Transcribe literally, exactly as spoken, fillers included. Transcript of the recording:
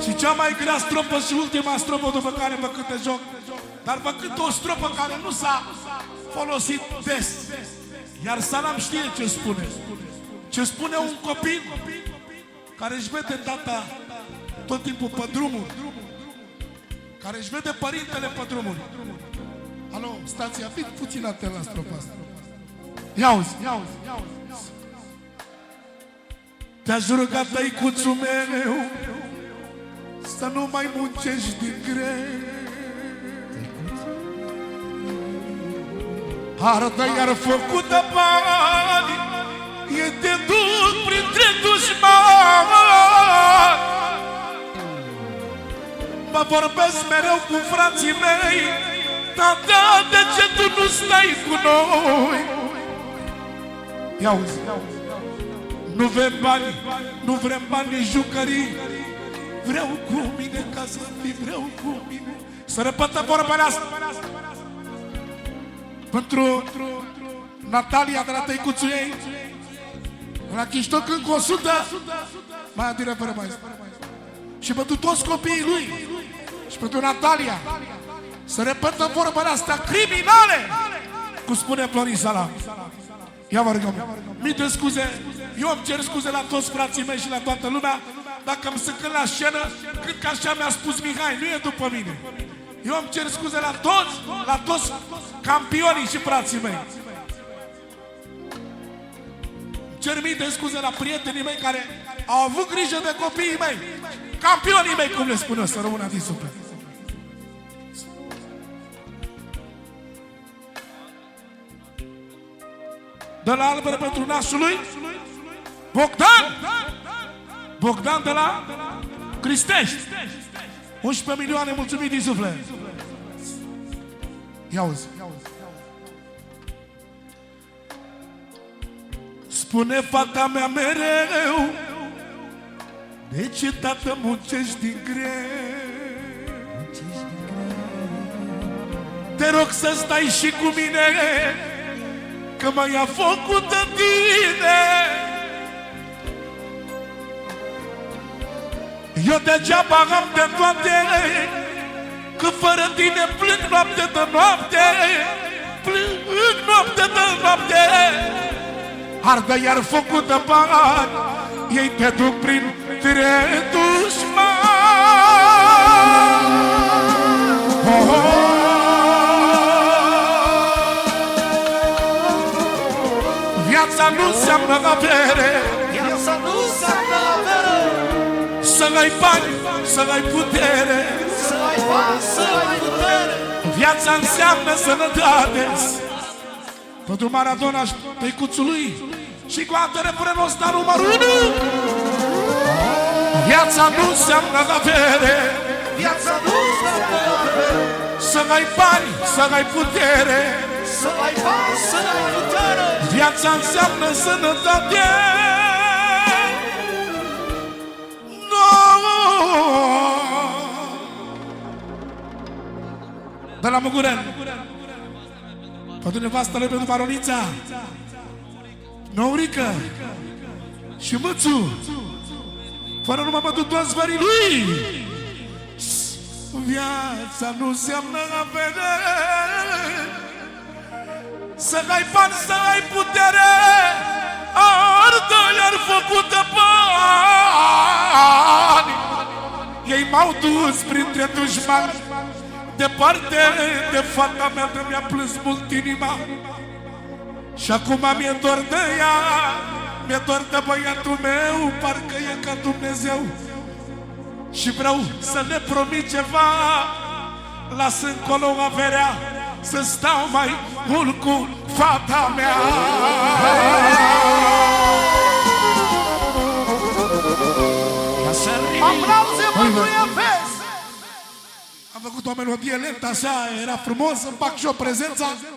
Și cea mai grea stropă și ultima stropă după care mă cânte joc. Dar mă cântă o stropă care nu s-a folosit des. Iar Salam știe ce spune. Ce spune un copil care își vede tata tot timpul pe drumul, care își vede părintele pe drumul. Alo, stația, fiți puțin atent la stropa asta. Ia-uzi, ia-uzi, ia-uzi. Te-aș ruga, tăicuțul meu, să nu mai muncești din greu. Arda iar făcută bani, e te duc printre dușmani. Mă vorbesc mereu cu frații mei, tata, de ce tu nu stai cu noi? Ia-uzi, nu vrem bani, nu vrem bani nici jucării. Vreau cu mine ca să fii, vreau cu mine. Să repătă vorba asta pentru Natalia de la tăicuțul ei, la Chiștoc încă o sută, mai adire fără mai. Și pentru toți copiii lui și pentru Natalia să repătă vorba asta, criminale, cum spune Florin Salam. Ia vă rugăm, mii de scuze, eu îmi cer scuze la toți frații mei și la toată lumea dacă îmi sunt când la scenă, cred că așa mi-a spus Mihai, nu e după mine. Eu îmi cer scuze la toți, la toți campionii și frații mei. Cer mii de scuze la prietenii mei care au avut grijă de copiii mei, campionii mei, cum le spun eu, să rămână din suflet. De la albere pentru nasul lui Bogdan, Bogdan de la Cristești, unsprezece milioane, mulțumit din suflet. Ia-uzi. Spune fata mea mereu, de ce tată muncești din greu? Te rog să stai și cu mine, că mai a făcut de tine. Eu degeaba am de toate, că fără tine plâng noapte de noapte, plâng noapte de noapte. Ardă iar focul de bani, ei te duc printre dușmani. Oh, oh. Viața nu înseamnă avere, viața nu înseamnă avere. Să ai bani, să ai putere, să ai bani, să ai putere. Viața înseamnă sănătate. Pentru Maradona și tăicuțul lui și cu altă refrenul ăsta numărul unu. Viața nu înseamnă avere, viața nu înseamnă avere. Să ai bani, să ai putere, să ai bani, să ai putere. Viața înseamnă sănătate. De la Muguren, pentru nevastă lui, pentru Baronița, Nourică și Mățu, fără numai pentru toți vării lui. Viața nu înseamnă avere, să ai bani, să ai putere, ardă iar făcută bani. Ei m-au dus printre dușmani, departe de fata mea, de mi-a plâns mult inima. Și acum mi-e dor de ea, mi-e dor de băiatul meu, parcă e ca Dumnezeu. Și vreau să ne promit ceva, las încolo averea, să stau mai mult cu fata mea. Aplauze pentru Efes! Am făcut o melodie lentă, așa, era frumos, îmi fac și o prezența.